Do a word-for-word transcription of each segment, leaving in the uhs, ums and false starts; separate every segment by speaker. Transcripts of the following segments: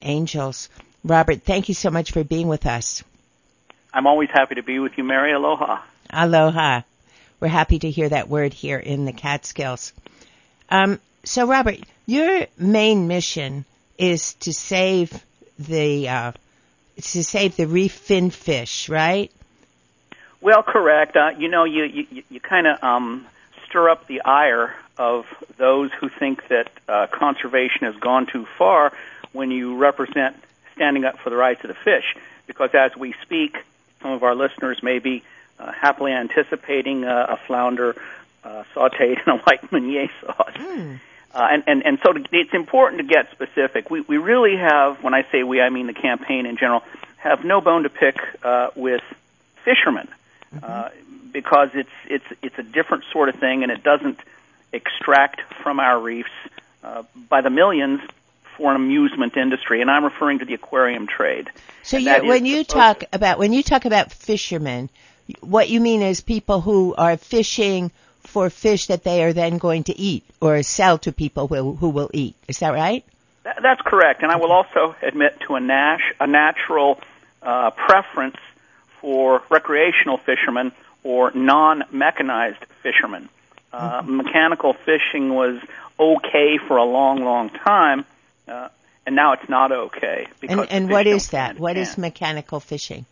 Speaker 1: angels. Robert, thank you so much for being with us.
Speaker 2: I'm always happy to be with you, Mary. Aloha.
Speaker 1: Aloha. We're happy to hear that word here in the Catskills. Um, so, Robert, your main mission is to save the uh, to save the reef fin fish, right?
Speaker 2: Well, correct. Uh, you know, you you, you kind of um, stir up the ire of those who think that uh, conservation has gone too far when you represent standing up for the rights of the fish. Because as we speak, some of our listeners may be uh, happily anticipating uh, a flounder uh, sautéed in a white Meunier sauce. Mm. Uh, and, and, and so to, it's important to get specific. We, we really have, when I say we, I mean the campaign in general, have no bone to pick uh, with fishermen. Mm-hmm. Uh, because it's it's it's a different sort of thing, and it doesn't extract from our reefs uh, by the millions for an amusement industry, and I'm referring to the aquarium trade.
Speaker 1: So you, when you talk about when you talk about fishermen, what you mean is people who are fishing for fish that they are then going to eat or sell to people who, who will eat. Is that right?
Speaker 2: That, that's correct, and I will also admit to a, nash, a natural uh, preference for recreational fishermen or non-mechanized fishermen. Uh, mm-hmm. Mechanical fishing was okay for a long, long time, uh, and now it's not okay.
Speaker 1: Because and and what is that? What is mechanical fishing?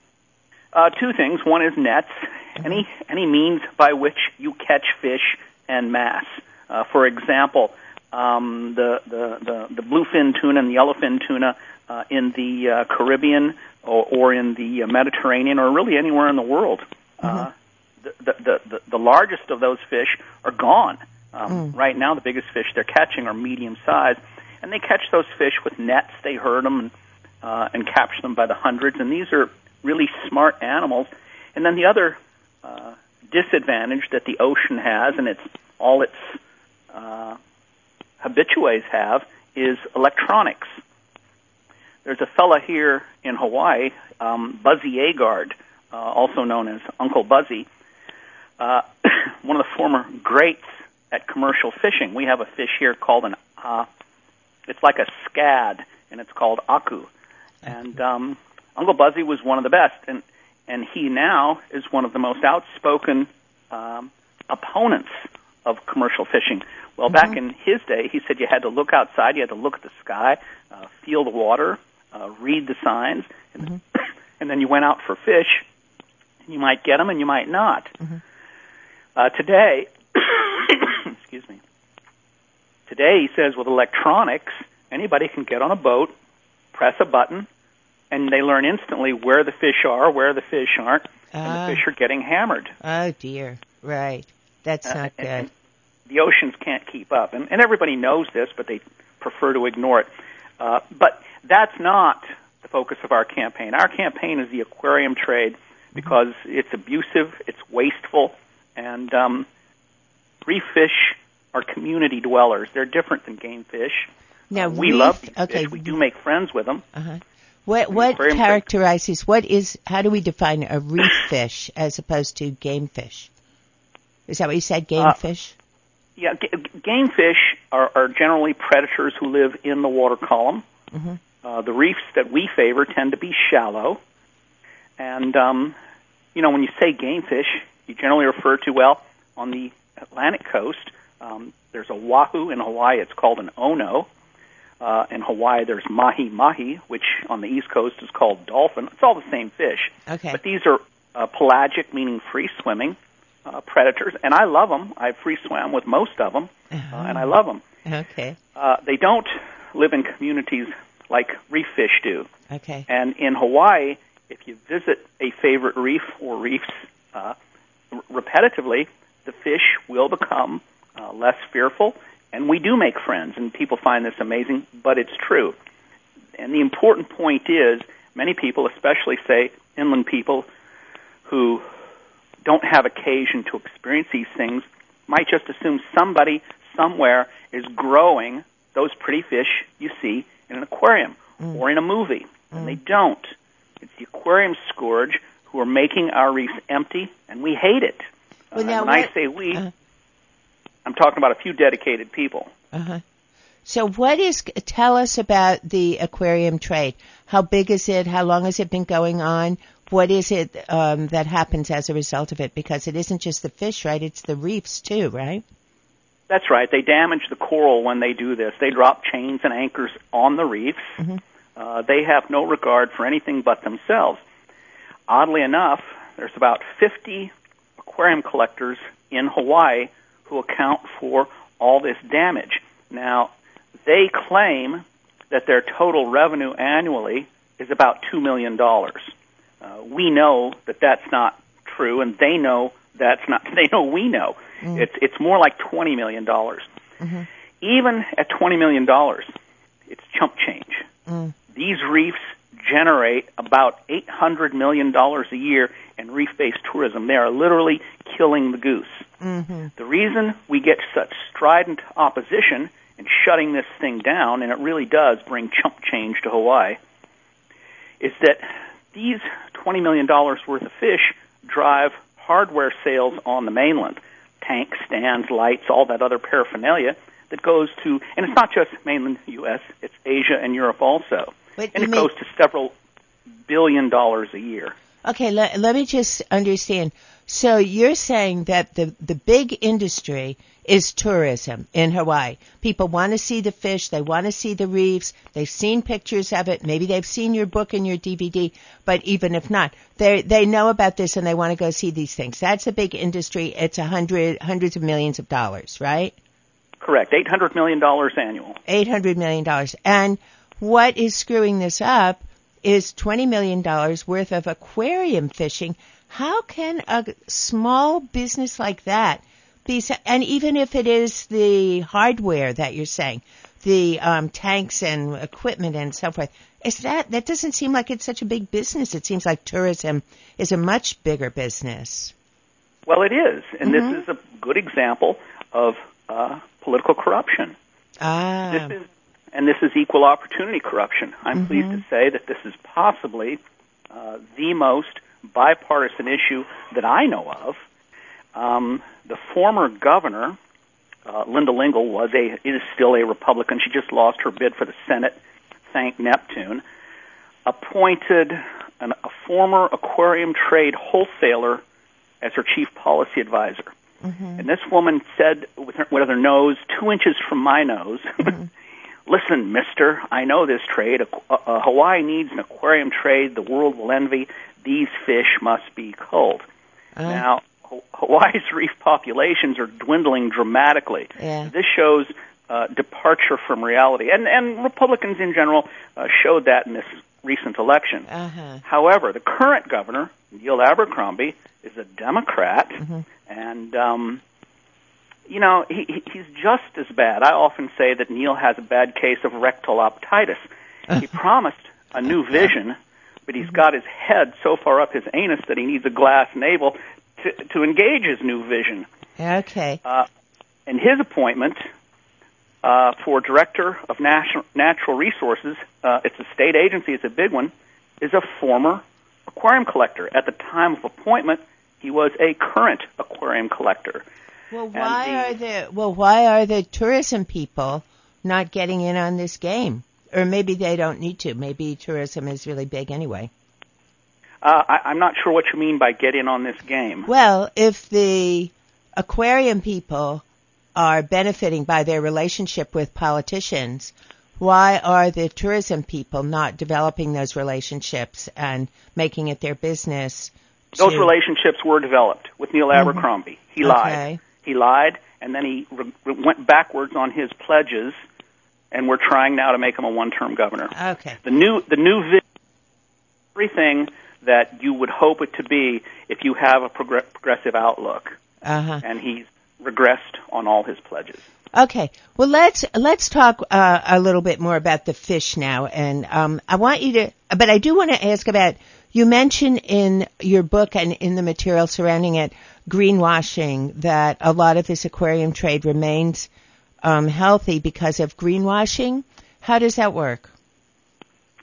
Speaker 2: Uh, two things. One is nets, mm-hmm. any any means by which you catch fish en masse. Uh, for example, um, the, the, the, the bluefin tuna and the yellowfin tuna uh, in the uh, Caribbean or, or in the Mediterranean or really anywhere in the world. Mm-hmm. Uh, the, the, the, the largest of those fish are gone. Um, mm. Right now, the biggest fish they're catching are medium size, and they catch those fish with nets. They herd them and, uh, and capture them by the hundreds, and these are really smart animals. And then the other uh, disadvantage that the ocean has, and it's all its uh, habitués have, is electronics. There's a fella here in Hawaii, um, Buzzy Agard, uh, also known as Uncle Buzzy, uh, one of the former greats at commercial fishing. We have a fish here called an, uh, it's like a scad, and it's called aku. And um, Uncle Buzzy was one of the best, and, and he now is one of the most outspoken um, opponents of commercial fishing. Well, mm-hmm. back in his day, he said you had to look outside, you had to look at the sky, uh, feel the water, uh, read the signs, and, mm-hmm. and then you went out for fish. You might get them and you might not. Mm-hmm. Uh, today, excuse me, today he says with electronics, anybody can get on a boat, press a button, and they learn instantly where the fish are, where the fish aren't, uh, and the fish are getting hammered.
Speaker 1: Oh, dear. Right. That's uh, not good.
Speaker 2: And, and the oceans can't keep up. And, and everybody knows this, but they prefer to ignore it. Uh, but that's not the focus of our campaign. Our campaign is the aquarium trade because it's abusive, it's wasteful, and um, reef fish are community dwellers. They're different than game fish.
Speaker 1: Now,
Speaker 2: uh, we
Speaker 1: reef,
Speaker 2: love these
Speaker 1: okay.
Speaker 2: fish. We do make friends with them.
Speaker 1: Uh-huh. What what characterizes, what is, how do we define a reef fish as opposed to game fish? Is that what you said, game
Speaker 2: uh,
Speaker 1: fish?
Speaker 2: Yeah, g- game fish are, are generally predators who live in the water column. Mm-hmm. Uh, the reefs that we favor tend to be shallow. And, um, you know, when you say game fish, you generally refer to, well, on the Atlantic coast, um, there's a wahoo. In Hawaii, it's called an ono. Uh, in Hawaii, there's mahi-mahi, which on the East Coast is called dolphin. It's all the same fish.
Speaker 1: Okay.
Speaker 2: But these are uh, pelagic, meaning free-swimming uh, predators, and I love them. I've free-swam with most of them, uh-huh. uh, and I love them.
Speaker 1: Okay.
Speaker 2: Uh, they don't live in communities like reef fish do.
Speaker 1: Okay.
Speaker 2: And in Hawaii, if you visit a favorite reef or reefs uh, r- repetitively, the fish will become uh, less fearful. And we do make friends, and people find this amazing, but it's true. And the important point is, many people, especially, say, inland people who don't have occasion to experience these things, might just assume somebody somewhere is growing those pretty fish you see in an aquarium mm. or in a movie. Mm. And they don't. It's the aquarium scourge who are making our reefs empty, and we hate it.
Speaker 1: Well,
Speaker 2: uh,
Speaker 1: now
Speaker 2: when
Speaker 1: what,
Speaker 2: I say we...
Speaker 1: uh,
Speaker 2: I'm talking about a few dedicated people.
Speaker 1: Uh-huh. So what is, tell us about the aquarium trade. How big is it? How long has it been going on? What is it um, that happens as a result of it? Because it isn't just the fish, right? It's the reefs too, right?
Speaker 2: That's right. They damage the coral when they do this. They drop chains and anchors on the reefs. Mm-hmm. Uh, they have no regard for anything but themselves. Oddly enough, there's about fifty aquarium collectors in Hawaii who account for all this damage. Now, they claim that their total revenue annually is about two million dollars. Uh, we know that that's not true, and they know that's not. They know we know. Mm. It's it's more like twenty million dollars. Mm-hmm. Even at twenty million dollars, it's chump change. Mm. These reefs generate about eight hundred million dollars a year in reef-based tourism. They are literally killing the goose. Mm-hmm. The reason we get such strident opposition in shutting this thing down, and it really does bring chump change to Hawaii, is that these twenty million dollars worth of fish drive hardware sales on the mainland. Tanks, stands, lights, all that other paraphernalia that goes to, and it's not just mainland U S, it's Asia and Europe also. But and it may, goes to several billion dollars a year.
Speaker 1: Okay, let, let me just understand. So you're saying that the, the big industry is tourism in Hawaii. People want to see the fish. They want to see the reefs. They've seen pictures of it. Maybe they've seen your book and your D V D. But even if not, they they know about this and they want to go see these things. That's a big industry. It's a hundred hundreds of millions of dollars, right?
Speaker 2: Correct. eight hundred million dollars annual.
Speaker 1: eight hundred million dollars. And what is screwing this up is twenty million dollars worth of aquarium fishing. How can a small business like that be, and even if it is the hardware that you're saying, the um, tanks and equipment and so forth, is that, that doesn't seem like it's such a big business. It seems like tourism is a much bigger business.
Speaker 2: Well, it is, and mm-hmm. this is a good example of uh, political corruption.
Speaker 1: Ah.
Speaker 2: This is, and this is equal opportunity corruption. I'm mm-hmm. pleased to say that this is possibly uh, the most bipartisan issue that I know of. Um, the former governor, uh, Linda Lingle, was a is still a Republican. She just lost her bid for the Senate. Thank Neptune. Appointed an, a former aquarium trade wholesaler as her chief policy advisor. Mm-hmm. And this woman said, with her, with her nose two inches from my nose, mm-hmm. "Listen, mister, I know this trade. Uh, uh, Hawaii needs an aquarium trade the world will envy. These fish must be culled." Uh, now, H- Hawaii's reef populations are dwindling dramatically.
Speaker 1: Yeah.
Speaker 2: This shows uh, departure from reality. And, and Republicans in general uh, showed that in this recent election.
Speaker 1: Uh-huh.
Speaker 2: However, the current governor, Neil Abercrombie, is a Democrat, mm-hmm. and, um, you know, he, he's just as bad. I often say that Neil has a bad case of rectoloptitis. He promised a new vision, but he's got his head so far up his anus that he needs a glass navel to, to engage his new vision.
Speaker 1: Okay.
Speaker 2: Uh, and his appointment uh, for Director of National, Natural Resources, uh, it's a state agency, it's a big one, is a former aquarium collector. At the time of appointment, he was a current aquarium collector.
Speaker 1: Well, why the, are the well, why are the tourism people not getting in on this game? Or maybe they don't need to. Maybe tourism is really big anyway.
Speaker 2: Uh, I, I'm not sure what you mean by get in on this game.
Speaker 1: Well, if the aquarium people are benefiting by their relationship with politicians, why are the tourism people not developing those relationships and making it their business? To...
Speaker 2: Those relationships were developed with Neil Abercrombie. Mm-hmm. He lied.
Speaker 1: Okay.
Speaker 2: He lied, and then he re- went backwards on his pledges, and we're trying now to make him a one-term governor.
Speaker 1: Okay.
Speaker 2: The new, the new vision, everything that you would hope it to be if you have a progr- progressive outlook.
Speaker 1: Uh-huh.
Speaker 2: And he's regressed on all his pledges.
Speaker 1: Okay. Well, let's let's talk uh, a little bit more about the fish now, and um, I want you to. But I do want to ask about. You mentioned in your book and in the material surrounding it, greenwashing, that a lot of this aquarium trade remains um, healthy because of greenwashing. How does that work?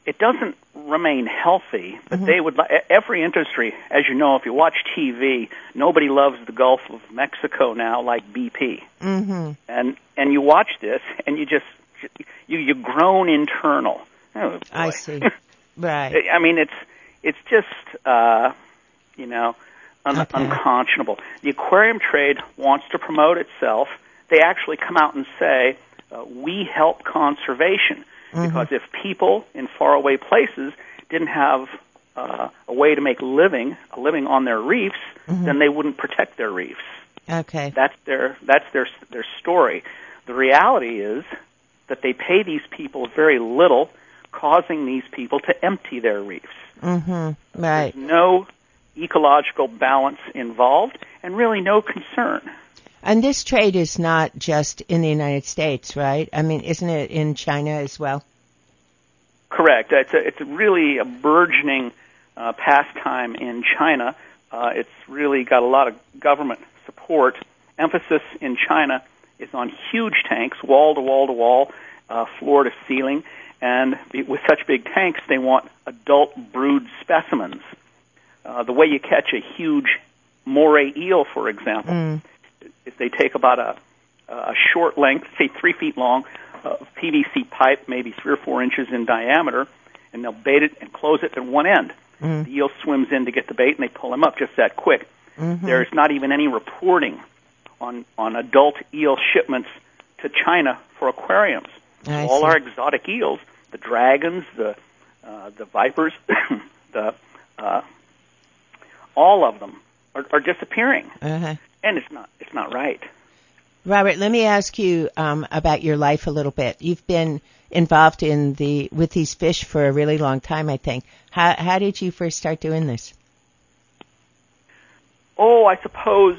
Speaker 2: it doesn't remain healthy, but
Speaker 1: Mm-hmm.
Speaker 2: they would, li- every industry, as you know, if you watch T V, nobody loves the Gulf of Mexico now like B P.
Speaker 1: Mm-hmm.
Speaker 2: And, and you watch this, and you just, you, you groan internal. Oh, boy.
Speaker 1: I see. Right.
Speaker 2: I mean, it's, it's just, uh, you know, un-
Speaker 1: Okay.
Speaker 2: unconscionable. The aquarium trade wants to promote itself. They actually come out and say, uh, we help conservation.
Speaker 1: Mm-hmm.
Speaker 2: Because if people in faraway places didn't have uh, a way to make a living, a living on their reefs,
Speaker 1: Mm-hmm.
Speaker 2: then they wouldn't protect their reefs.
Speaker 1: Okay.
Speaker 2: That's their that's their their story. The reality is that they pay these people very little, causing these people to empty their reefs.
Speaker 1: Mm-hmm. Right.
Speaker 2: There's no ecological balance involved, and really no concern.
Speaker 1: And this trade is not just in the United States, right? I mean, isn't it in China as well?
Speaker 2: Correct. It's a, it's really a burgeoning uh, pastime in China. Uh, it's really got a lot of government support. Emphasis in China is on huge tanks, wall to wall to wall, uh, floor to ceiling, and be, with such big tanks, they want adult brood specimens. Uh, the way you catch a huge moray eel, for example,
Speaker 1: Mm.
Speaker 2: if they take about a, a short length, say three feet long, uh, P V C pipe, maybe three or four inches in diameter, and they'll bait it and close it at one end.
Speaker 1: Mm.
Speaker 2: The eel swims in to get the bait, and they pull him up just that quick.
Speaker 1: Mm-hmm.
Speaker 2: There's not even any reporting on, on adult eel shipments to China for aquariums.
Speaker 1: I
Speaker 2: All
Speaker 1: see.
Speaker 2: our exotic eels, the dragons, the uh, the vipers, the uh, all of them are, are disappearing,
Speaker 1: Uh-huh.
Speaker 2: and it's not it's not right.
Speaker 1: Robert, let me ask you um, about your life a little bit. You've been involved in the with these fish for a really long time, I think. How how did you first start doing this?
Speaker 2: Oh, I suppose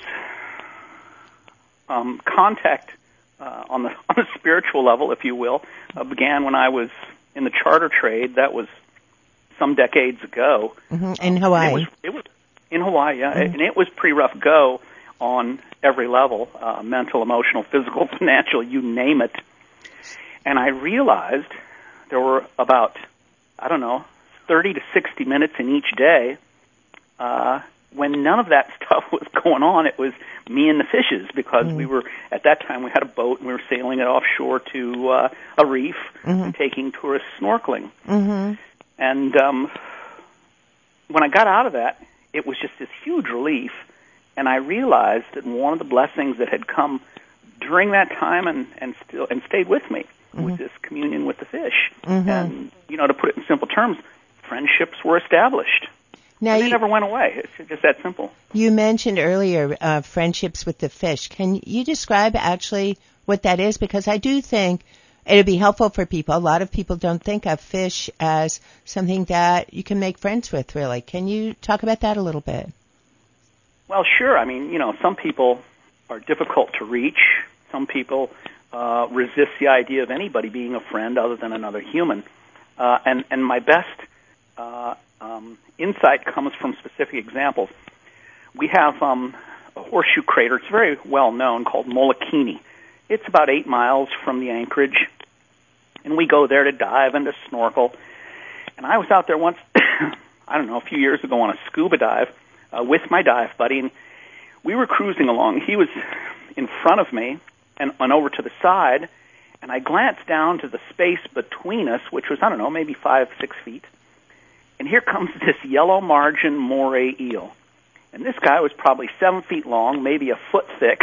Speaker 2: um, contact uh, on the on a spiritual level, if you will, uh, began when I was in the charter trade. That was some decades ago.
Speaker 1: Mm-hmm. In Hawaii.
Speaker 2: It was, it was in Hawaii, yeah, mm-hmm. and it was pretty rough go on every level, uh, mental, emotional, physical, financial, you name it. And I realized there were about, I don't know, thirty to sixty minutes in each day uh, when none of that stuff was going on. It was me and the fishes, because mm-hmm. we were, at that time, we had a boat and we were sailing it offshore to uh, a reef mm-hmm. and taking tourists snorkeling.
Speaker 1: Mm-hmm.
Speaker 2: And um, when I got out of that, it was just this huge relief. And I realized that one of the blessings that had come during that time and, and still and stayed with me mm-hmm. was this communion with the fish.
Speaker 1: Mm-hmm.
Speaker 2: And, you know, to put it in simple terms, friendships were established.
Speaker 1: Now
Speaker 2: and they
Speaker 1: you,
Speaker 2: never went away. It's just that simple.
Speaker 1: You mentioned earlier uh, friendships with the fish. Can you describe actually what that is? Because I do think it would be helpful for people. A lot of people don't think of fish as something that you can make friends with, really. Can you talk about that a little bit?
Speaker 2: Well, sure. I mean, you know, some people are difficult to reach. Some people uh, resist the idea of anybody being a friend other than another human. Uh, and, and my best uh, um, insight comes from specific examples. We have um, a horseshoe crater. It's very well known, called Molokini. It's about eight miles from the anchorage, and we go there to dive and to snorkel. And I was out there once, I don't know, a few years ago on a scuba dive, Uh, with my dive buddy, and we were cruising along. He was in front of me and, and over to the side, and I glanced down to the space between us, which was, I don't know, maybe five, six feet, and here comes this yellow margin moray eel. And this guy was probably seven feet long, maybe a foot thick,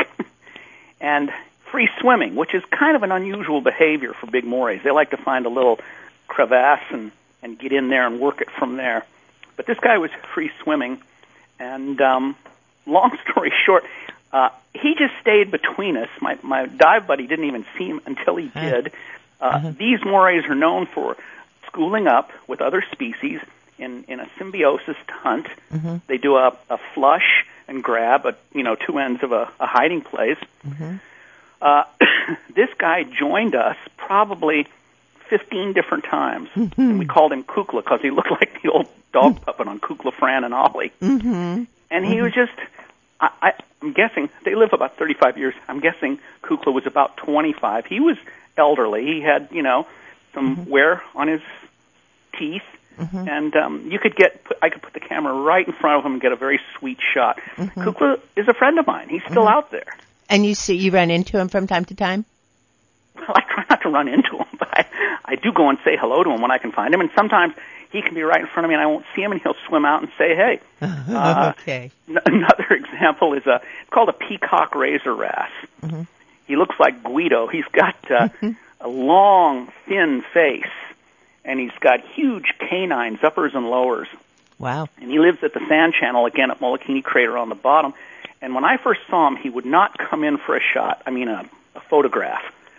Speaker 2: and free swimming, which is kind of an unusual behavior for big morays. They like to find a little crevasse and, and get in there and work it from there. But this guy was free swimming. And um, long story short, uh, he just stayed between us. My, my dive buddy didn't even see him until he did. Uh, uh-huh. These morays are known for schooling up with other species in, in a symbiosis hunt. Mm-hmm. They do a, a flush and grab at, you know, two ends of a, a hiding place. Mm-hmm. Uh, this guy joined us probably fifteen different times. Mm-hmm. And we called him Kukla because he looked like the old dog puppet on Kukla, Fran, and Ollie. Mm-hmm. And he mm-hmm. was just, I, I, I'm guessing, they live about thirty-five years. I'm guessing Kukla was about twenty-five. He was elderly. He had, you know, some mm-hmm. wear on his teeth,
Speaker 1: Mm-hmm.
Speaker 2: and um, you could get. I could put the camera right in front of him and get a very sweet shot.
Speaker 1: Mm-hmm.
Speaker 2: Kukla is a friend of mine. He's still
Speaker 1: mm-hmm.
Speaker 2: out there.
Speaker 1: And you see, you run into him from time to time?
Speaker 2: Well, I try not to run into him, but I, I do go and say hello to him when I can find him. And sometimes he can be right in front of me, and I won't see him, and he'll swim out and say, "Hey." Uh,
Speaker 1: okay.
Speaker 2: N- another example is a. It's called a peacock razor wrasse.
Speaker 1: Mm-hmm.
Speaker 2: He looks like Guido. He's got uh, a long, thin face, and he's got huge canines, uppers and lowers.
Speaker 1: Wow.
Speaker 2: And he lives at the Sand Channel, again at Molokini Crater on the bottom. And when I first saw him, he would not come in for a shot, I mean a, a photograph.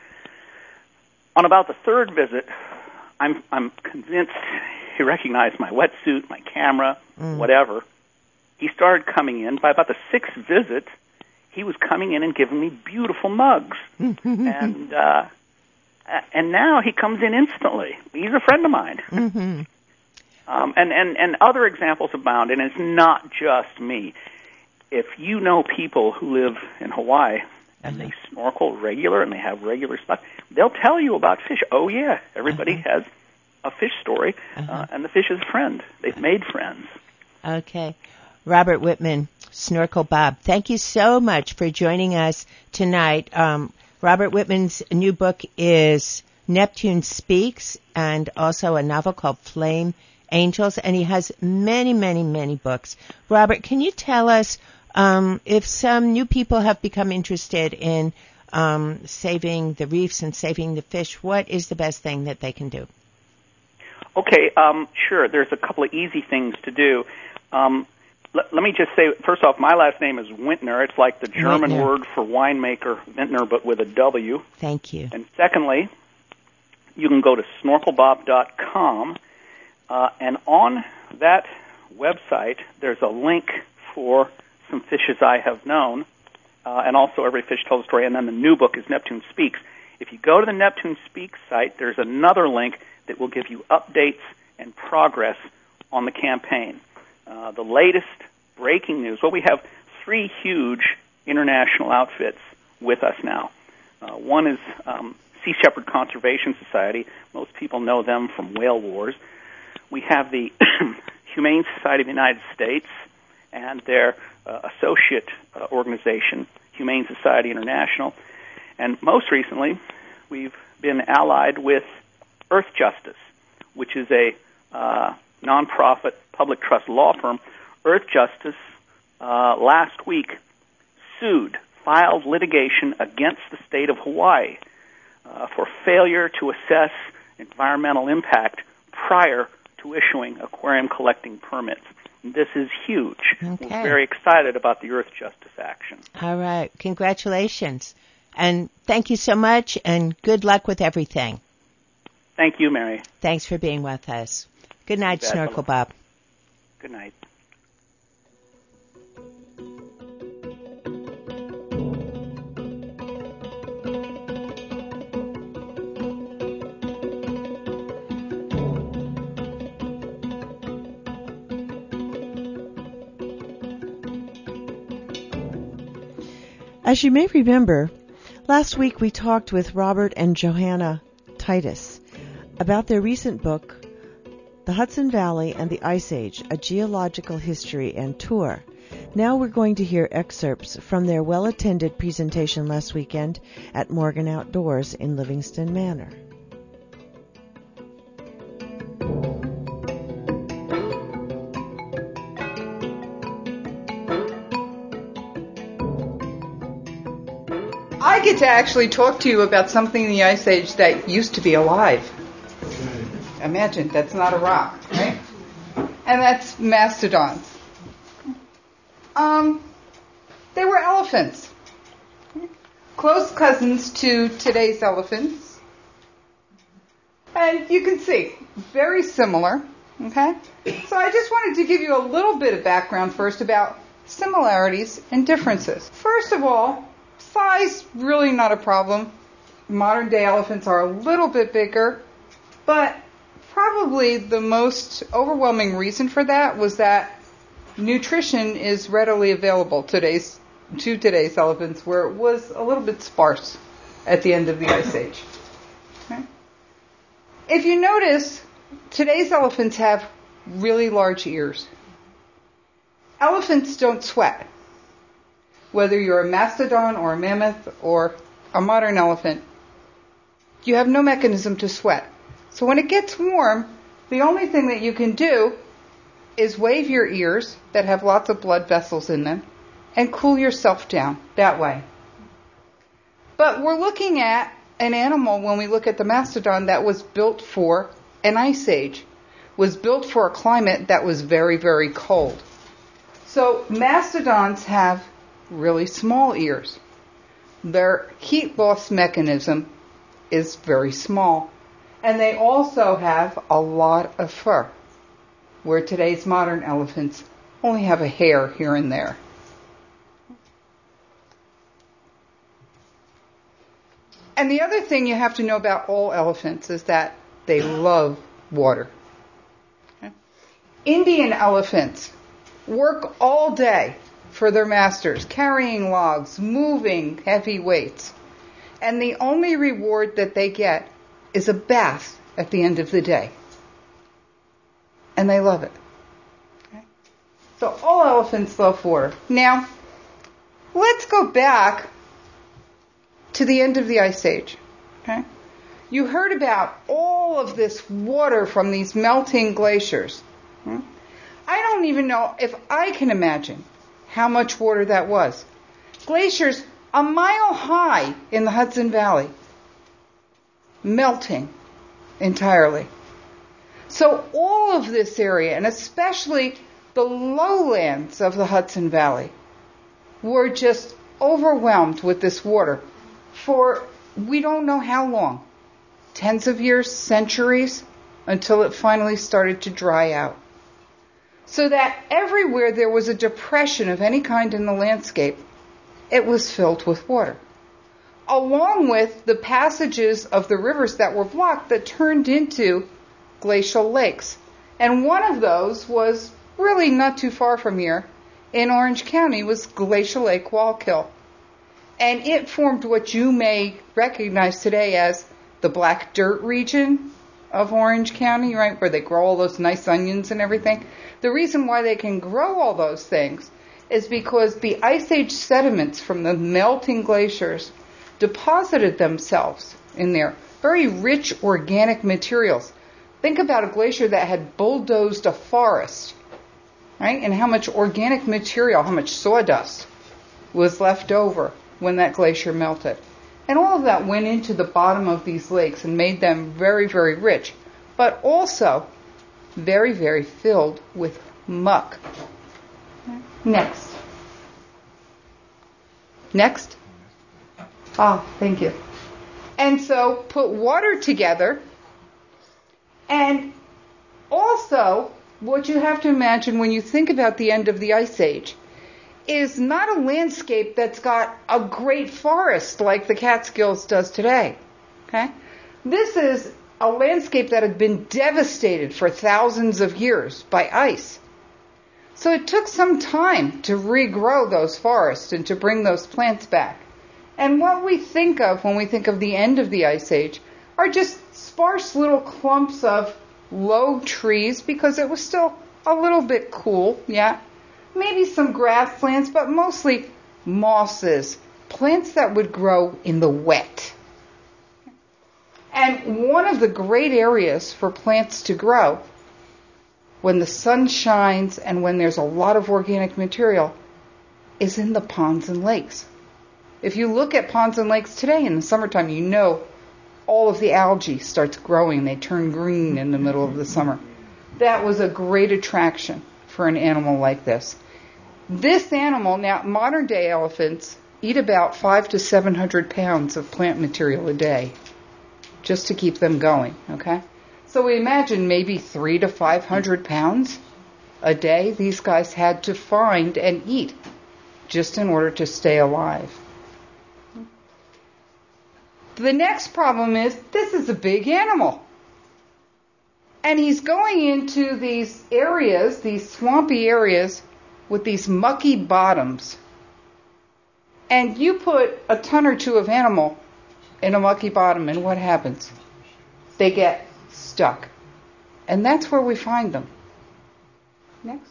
Speaker 2: On about the third visit, I'm, I'm convinced he recognized my wetsuit, my camera, mm. whatever. He started coming in. By about the sixth visit, he was coming in and giving me beautiful mugs. and uh, and now he comes in instantly. He's a friend of mine.
Speaker 1: Mm-hmm.
Speaker 2: um, and, and, and other examples abound, and it's not just me. If you know people who live in Hawaii and they snorkel regular and they have regular spots, they'll tell you about fish. Oh, yeah, everybody uh-huh. has a fish story, uh-huh. uh, and the fish is a friend. They've made friends.
Speaker 1: Okay. Robert Whitman, Snorkel Bob, thank you so much for joining us tonight. Um, Robert Whitman's new book is Neptune Speaks, and also a novel called Flame Angels, and he has many, many, many books. Robert, can you tell us um, if some new people have become interested in um, saving the reefs and saving the fish, what is the best thing that they can do?
Speaker 2: Okay, um, sure. There's a couple of easy things to do. Um, let, let me just say, first off, my last name is Wintner. It's like the German
Speaker 1: Wintner.
Speaker 2: word for winemaker, Vintner, but with a W.
Speaker 1: Thank you.
Speaker 2: And secondly, you can go to snorkel bob dot com, uh, and on that website, there's a link for some fishes I have known, uh, and also Every Fish Tells a Story, and then the new book is Neptune Speaks. If you go to the Neptune Speaks site, there's another link that will give you updates and progress on the campaign. Uh, the latest breaking news, well, we have three huge international outfits with us now. Uh, one is um, Sea Shepherd Conservation Society. Most people know them from Whale Wars. We have the Humane Society of the United States and their uh, associate uh, organization, Humane Society International. And most recently, we've been allied with Earth Justice, which is a uh, nonprofit public trust law firm. Earth Justice uh, last week sued, filed litigation against the state of Hawaii uh, for failure to assess environmental impact prior to issuing aquarium collecting permits. This is huge.
Speaker 1: Okay.
Speaker 2: We're very excited about the Earth Justice action.
Speaker 1: All right. Congratulations. And thank you so much, and good luck with everything.
Speaker 2: Thank you, Mary.
Speaker 1: Thanks for being with us. Good night, Snorkel Bob.
Speaker 2: Good night.
Speaker 3: As you may remember, last week we talked with Robert and Johanna Titus about their recent book, The Hudson Valley and the Ice Age, A Geological History and Tour. Now we're going to hear excerpts from their well-attended presentation last weekend at Morgan Outdoors in Livingston Manor.
Speaker 4: I get to actually talk to you about something in the Ice Age that used to be alive. Imagine, that's not a rock, right? And that's mastodons. Um, they were elephants. Close cousins to today's elephants. And you can see, very similar, okay? So I just wanted to give you a little bit of background first about similarities and differences. First of all, size, really not a problem. Modern day elephants are a little bit bigger, but probably the most overwhelming reason for that was that nutrition is readily available today's, to today's elephants, where it was a little bit sparse at the end of the Ice Age. Okay? If you notice, today's elephants have really large ears. Elephants don't sweat. Whether you're a mastodon or a mammoth or a modern elephant, you have no mechanism to sweat. So when it gets warm, the only thing that you can do is wave your ears that have lots of blood vessels in them and cool yourself down that way. But we're looking at an animal, when we look at the mastodon, that was built for an ice age, was built for a climate that was very, very cold. So mastodons have really small ears. Their heat loss mechanism is very small. And they also have a lot of fur, where today's modern elephants only have a hair here and there. And the other thing you have to know about all elephants is that they love water. Okay? Indian elephants work all day for their masters, carrying logs, moving heavy weights. And the only reward that they get is a bath at the end of the day. And they love it. Okay? So all elephants love water. Now, let's go back to the end of the Ice Age. Okay? You heard about all of this water from these melting glaciers. Hmm? I don't even know if I can imagine how much water that was. Glaciers a mile high in the Hudson Valley, melting entirely. So all of this area, and especially the lowlands of the Hudson Valley, were just overwhelmed with this water for we don't know how long. Tens of years, centuries, until it finally started to dry out. So that everywhere there was a depression of any kind in the landscape, it was filled with water. Along with the passages of the rivers that were blocked that turned into glacial lakes. And one of those was really not too far from here in Orange County, was Glacial Lake Wallkill. And it formed what you may recognize today as the black dirt region of Orange County, right, where they grow all those nice onions and everything. The reason why they can grow all those things is because the Ice Age sediments from the melting glaciers deposited themselves in there. Very rich organic materials. Think about a glacier that had bulldozed a forest, right? And how much organic material, how much sawdust was left over when that glacier melted. And all of that went into the bottom of these lakes and made them very, very rich, but also very, very filled with muck. Next. Next. Oh, thank you. And so put water together, and also what you have to imagine when you think about the end of the Ice Age is not a landscape that's got a great forest like the Catskills does today. Okay? This is a landscape that had been devastated for thousands of years by ice. So it took some time to regrow those forests and to bring those plants back. And what we think of when we think of the end of the Ice Age are just sparse little clumps of low trees because it was still a little bit cool, yeah. Maybe some grasslands, but mostly mosses, plants that would grow in the wet. And one of the great areas for plants to grow when the sun shines and when there's a lot of organic material is in the ponds and lakes. If you look at ponds and lakes today in the summertime, you know all of the algae starts growing. They turn green in the middle of the summer. That was a great attraction for an animal like this. This animal, now modern day elephants eat about five to seven hundred pounds of plant material a day just to keep them going, okay? So we imagine maybe three to five hundred pounds a day these guys had to find and eat just in order to stay alive. The next problem is this is a big animal. And he's going into these areas, these swampy areas, with these mucky bottoms. And you put a ton or two of animal in a mucky bottom, and what happens? They get stuck. And that's where we find them. Next.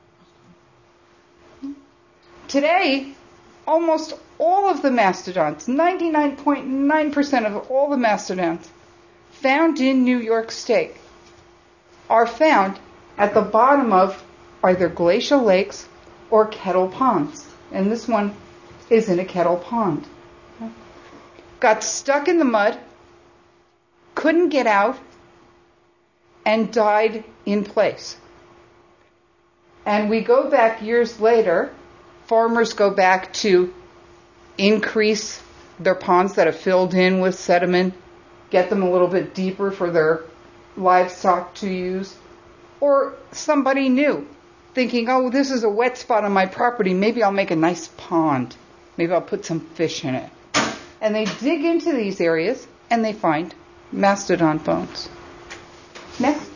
Speaker 4: Today, almost all of the mastodons, ninety-nine point nine percent of all the mastodons found in New York State, are found at the bottom of either glacial lakes or kettle ponds. And this one is in a kettle pond. Got stuck in the mud, couldn't get out, and died in place. And we go back years later, farmers go back to increase their ponds that have filled in with sediment, get them a little bit deeper for their livestock to use. Or somebody new, thinking, oh, this is a wet spot on my property, maybe I'll make a nice pond. Maybe I'll put some fish in it. And they dig into these areas and they find mastodon bones. Next.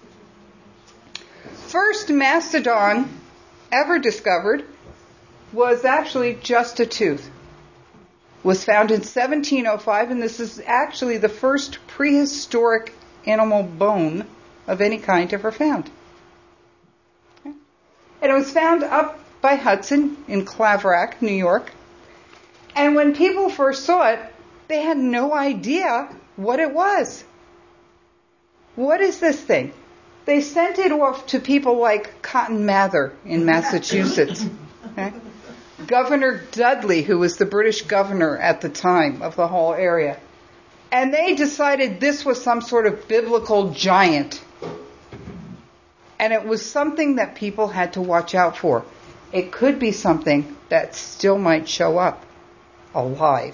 Speaker 4: First mastodon ever discovered was actually just a tooth. Was found in seventeen oh five, and this is actually the first prehistoric animal bone of any kind ever found. Okay. And it was found up by Hudson in Claverack, New York. And when people first saw it, they had no idea what it was. What is this thing? They sent it off to people like Cotton Mather in Massachusetts. Okay? Governor Dudley, who was the British governor at the time of the whole area. And they decided this was some sort of biblical giant. And it was something that people had to watch out for. It could be something that still might show up alive.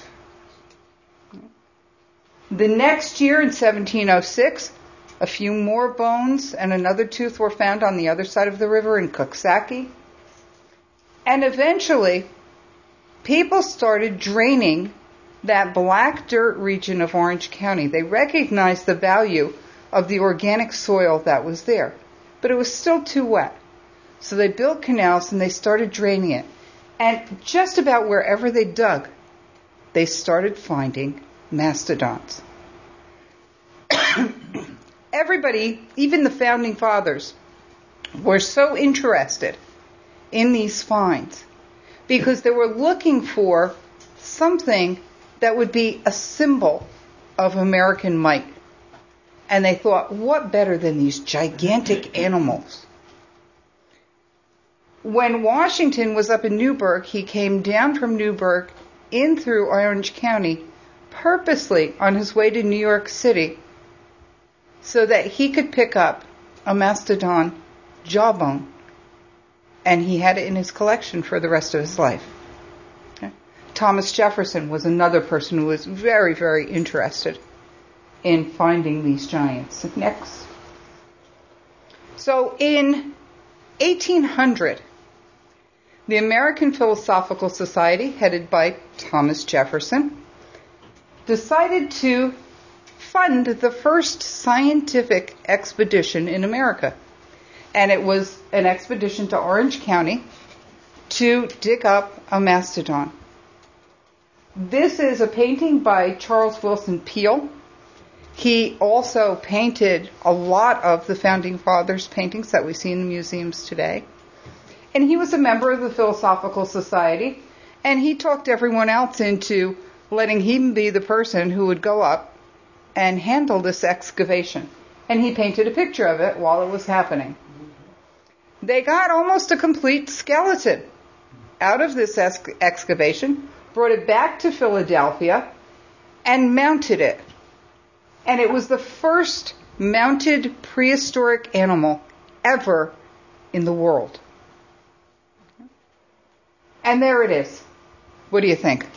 Speaker 4: The next year, in seventeen oh six, a few more bones and another tooth were found on the other side of the river in Coxsackie. And eventually, people started draining that black dirt region of Orange County. They recognized the value of the organic soil that was there, but it was still too wet. So they built canals and they started draining it. And just about wherever they dug, they started finding mastodons. Everybody, even the founding fathers, were so interested in these finds because they were looking for something that would be a symbol of American might. And they thought, what better than these gigantic animals? When Washington was up in Newburgh, he came down from Newburgh in through Orange County purposely on his way to New York City so that he could pick up a mastodon jawbone. And he had it in his collection for the rest of his life. Okay. Thomas Jefferson was another person who was very, very interested in finding these giants. Next. So in eighteen hundred, the American Philosophical Society, headed by Thomas Jefferson, decided to fund the first scientific expedition in America. And it was an expedition to Orange County to dig up a mastodon. This is a painting by Charles Wilson Peale. He also painted a lot of the Founding Fathers paintings that we see in the museums today. And he was a member of the Philosophical Society, and he talked everyone else into letting him be the person who would go up and handle this excavation. And he painted a picture of it while it was happening. They got almost a complete skeleton out of this ex- excavation, brought it back to Philadelphia, and mounted it. And it was the first mounted prehistoric animal ever in the world. And there it is. What do you think?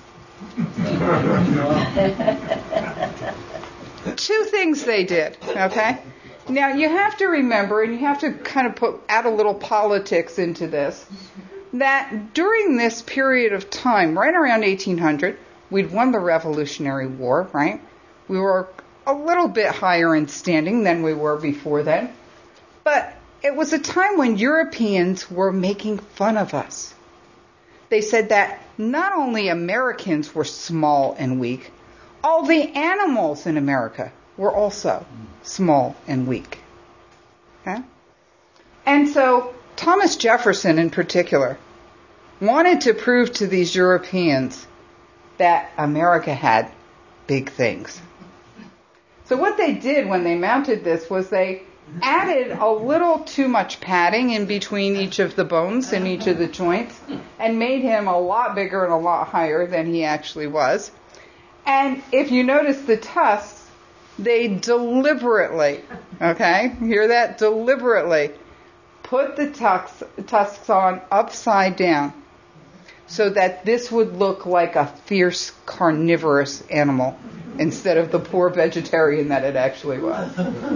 Speaker 4: Two things they did, okay? Now, you have to remember, and you have to kind of put add a little politics into this, that during this period of time, right around eighteen hundred, we'd won the Revolutionary War, right? We were a little bit higher in standing than we were before then. But it was a time when Europeans were making fun of us. They said that not only Americans were small and weak, all the animals in America were also small and weak. Okay? And so Thomas Jefferson in particular wanted to prove to these Europeans that America had big things. So what they did when they mounted this was they added a little too much padding in between each of the bones in each of the joints and made him a lot bigger and a lot higher than he actually was. And if you notice the tusks, they deliberately, okay, hear that? Deliberately put the tusks, tusks on upside down so that this would look like a fierce carnivorous animal instead of the poor vegetarian that it actually was.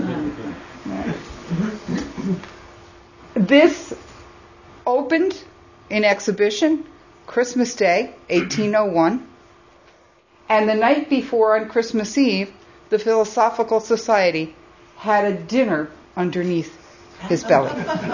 Speaker 4: This opened in exhibition Christmas Day, eighteen oh one, and the night before on Christmas Eve, the Philosophical Society had a dinner underneath his belly.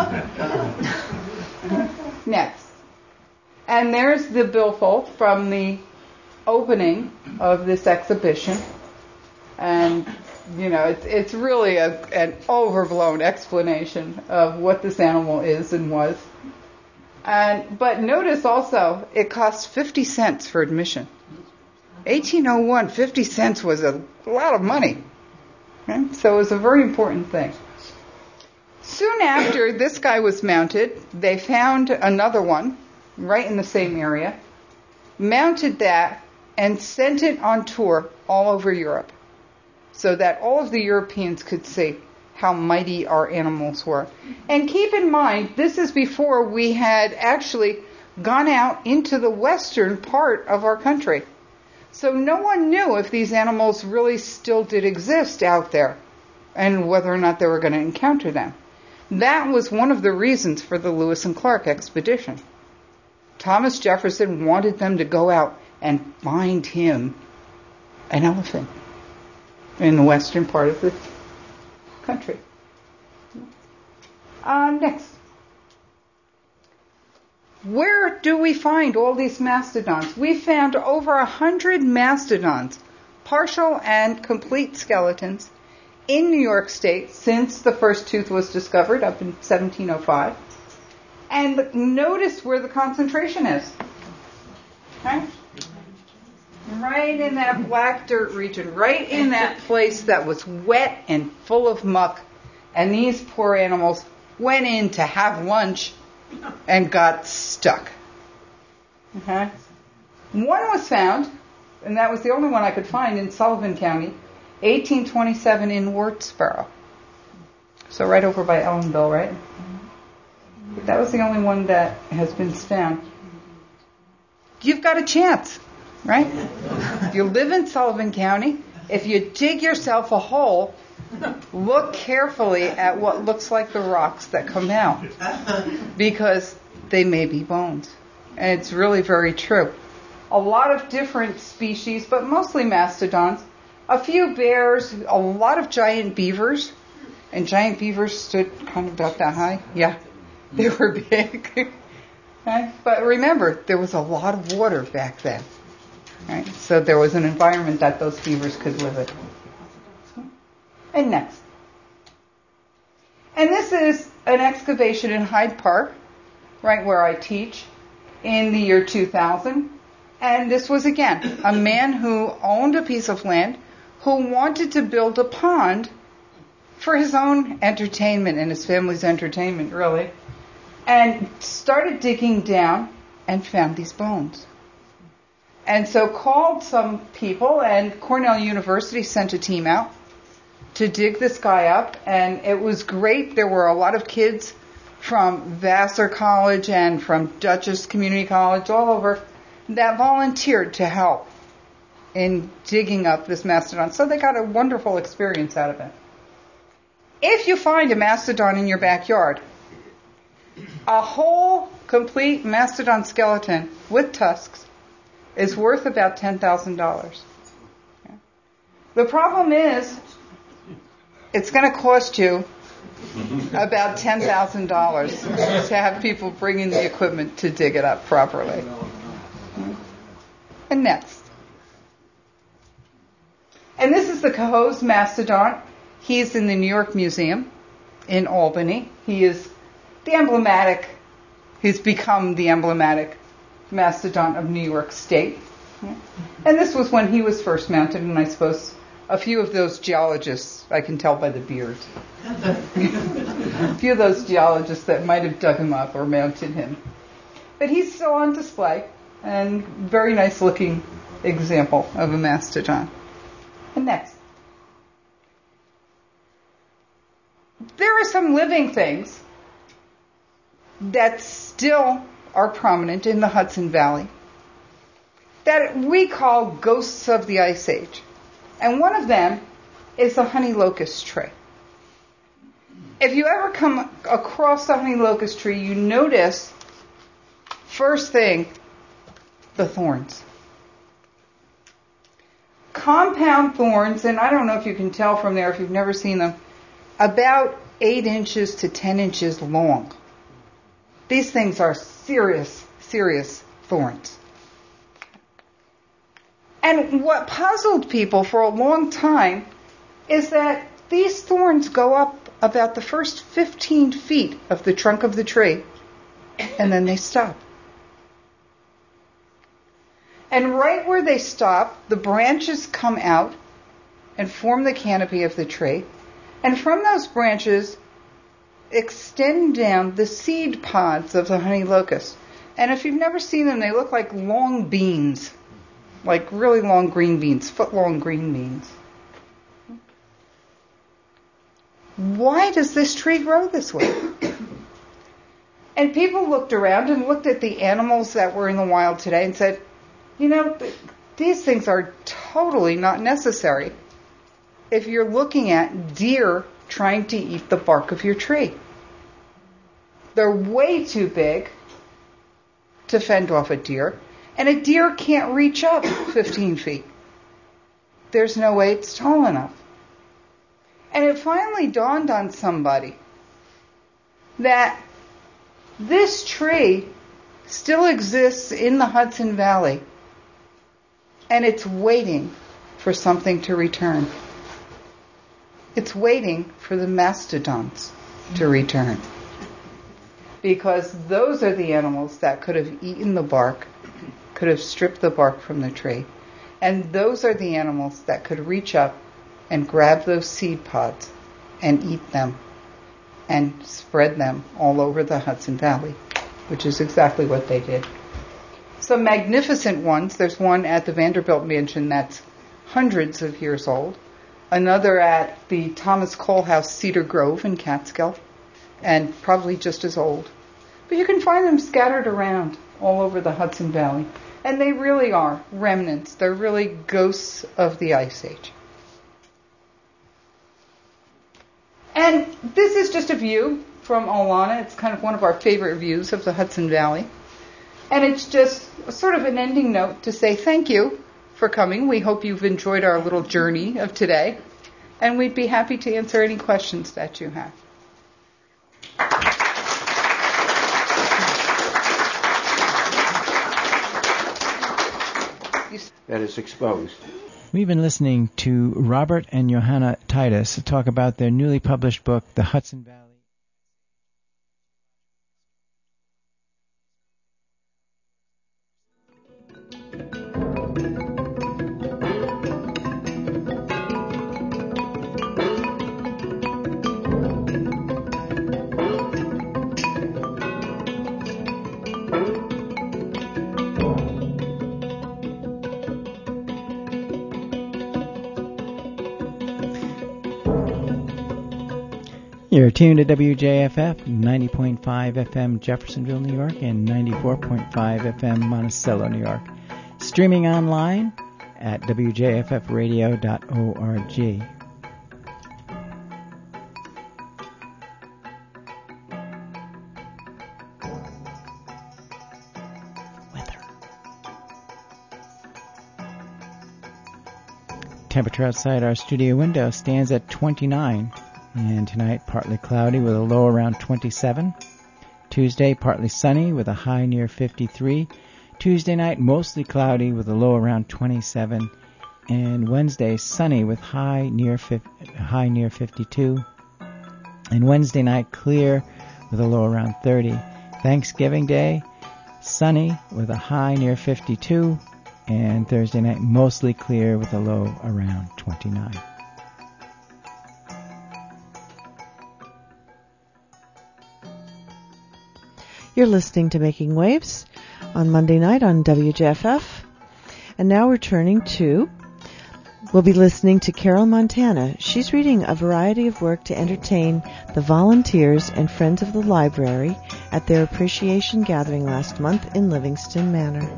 Speaker 4: Next. And there's the billfold from the opening of this exhibition. And, you know, it's, it's really a, an overblown explanation of what this animal is and was. And but notice also, it cost fifty cents for admission. eighteen oh one, fifty cents was a lot of money. Okay? So it was a very important thing. Soon after this guy was mounted, they found another one right in the same area, mounted that, and sent it on tour all over Europe so that all of the Europeans could see how mighty our animals were. And keep in mind, this is before we had actually gone out into the western part of our country. So no one knew if these animals really still did exist out there and whether or not they were going to encounter them. That was one of the reasons for the Lewis and Clark expedition. Thomas Jefferson wanted them to go out and find him an elephant in the western part of the country. Uh, next. Where do we find all these mastodons? We found over a hundred mastodons, partial and complete skeletons, in New York State since the first tooth was discovered up in seventeen oh five. And notice where the concentration is. Okay? Right in that black dirt region, right in that place that was wet and full of muck. And these poor animals went in to have lunch and got stuck. Okay? One was found, and that was the only one I could find in Sullivan County, eighteen twenty-seven in Wardsboro. So right over by Ellenville, right? But that was the only one that has been found. You've got a chance, right? If you live in Sullivan County, if you dig yourself a hole, look carefully at what looks like the rocks that come out, because they may be bones. And it's really very true. A lot of different species, but mostly mastodons. A few bears, a lot of giant beavers. And giant beavers stood kind of about that high. Yeah, they were big. Okay? But remember, there was a lot of water back then. Right? So there was an environment that those beavers could live in. And next. And this is an excavation in Hyde Park, right where I teach, in the year two thousand. And this was, again, a man who owned a piece of land who wanted to build a pond for his own entertainment and his family's entertainment, really, and started digging down and found these bones. And so called some people, and Cornell University sent a team out to dig this guy up, and it was great. There were a lot of kids from Vassar College and from Dutchess Community College, all over, that volunteered to help in digging up this mastodon. So they got a wonderful experience out of it. If you find a mastodon in your backyard, a whole complete mastodon skeleton with tusks is worth about ten thousand dollars. Okay. The problem is, it's going to cost you about ten thousand dollars to have people bring in the equipment to dig it up properly. And next. And this is the Cohoes mastodon. He's in the New York Museum in Albany. He is the emblematic, he's become the emblematic mastodon of New York State. And this was when he was first mounted, and I suppose a few of those geologists, I can tell by the beard, a few of those geologists that might have dug him up or mounted him. But he's still on display, and very nice looking example of a mastodon. And next. There are some living things that still are prominent in the Hudson Valley that we call ghosts of the Ice Age. And one of them is the honey locust tree. If you ever come across the honey locust tree, you notice, first thing, the thorns. Compound thorns, and I don't know if you can tell from there if you've never seen them, about eight inches to ten inches long. These things are serious, serious thorns. And what puzzled people for a long time is that these thorns go up about the first fifteen feet of the trunk of the tree, and then they stop. And right where they stop, the branches come out and form the canopy of the tree. And from those branches extend down the seed pods of the honey locust. And if you've never seen them, they look like long beans. Like really long green beans, foot-long green beans. Why does this tree grow this way? And people looked around and looked at the animals that were in the wild today and said, you know, these things are totally not necessary if you're looking at deer trying to eat the bark of your tree. They're way too big to fend off a deer. And a deer can't reach up fifteen feet. There's no way it's tall enough. And it finally dawned on somebody that this tree still exists in the Hudson Valley, and it's waiting for something to return. It's waiting for the mastodons to return. Because those are the animals that could have eaten the bark, could have stripped the bark from the tree. And those are the animals that could reach up and grab those seed pods and eat them and spread them all over the Hudson Valley, which is exactly what they did. Some magnificent ones. There's one at the Vanderbilt Mansion that's hundreds of years old. Another at the Thomas Cole House, Cedar Grove in Catskill, and probably just as old. But you can find them scattered around all over the Hudson Valley. And they really are remnants. They're really ghosts of the Ice Age. And this is just a view from Olana. It's kind of one of our favorite views of the Hudson Valley. And it's just sort of an ending note to say thank you for coming. We hope you've enjoyed our little journey of today. And we'd be happy to answer any questions that you have.
Speaker 5: That is exposed.
Speaker 6: We've been listening to Robert and Johanna Titus talk about their newly published book, The Hudson Valley. You're tuned to W J F F, ninety point five F M Jeffersonville, New York, and ninety-four point five F M Monticello, New York. Streaming online at W J F F radio dot org. Weather. Temperature outside our studio window stands at twenty-nine. And tonight, partly cloudy with a low around twenty-seven. Tuesday, partly sunny with a high near fifty-three. Tuesday night, mostly cloudy with a low around twenty-seven. And Wednesday, sunny with high near high near fifty-two. And Wednesday night, clear with a low around thirty. Thanksgiving Day, sunny with a high near fifty-two. And Thursday night, mostly clear with a low around twenty-nine.
Speaker 3: You're listening to Making Waves on Monday night on W J F F. And now we're turning to, we'll be listening to Carol Montana. She's reading a variety of work to entertain the volunteers and friends of the library at their appreciation gathering last month in Livingston Manor.